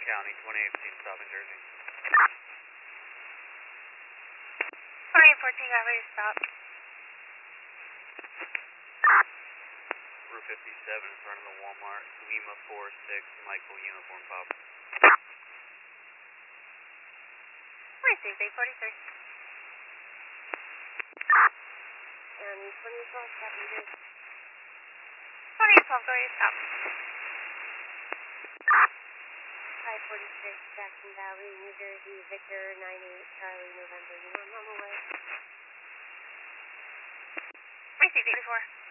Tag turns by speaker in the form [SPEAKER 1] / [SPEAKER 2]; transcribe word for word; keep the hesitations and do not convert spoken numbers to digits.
[SPEAKER 1] County, twenty eighteen, stopping Jersey.
[SPEAKER 2] twenty-eight fourteen, got ready to stop.
[SPEAKER 1] Route fifty-seven in front of the Walmart, Lima four six, Michael Uniform Pop.
[SPEAKER 2] twenty-six eight forty-three.
[SPEAKER 3] And twenty twelve, stopping Jersey.
[SPEAKER 2] twenty-eight twelve, go ahead, stop.
[SPEAKER 3] five forty-six, Jackson Valley, New Jersey, Victor nine eight, Charlie, November. You want on the way?
[SPEAKER 2] twenty-six eighty-four.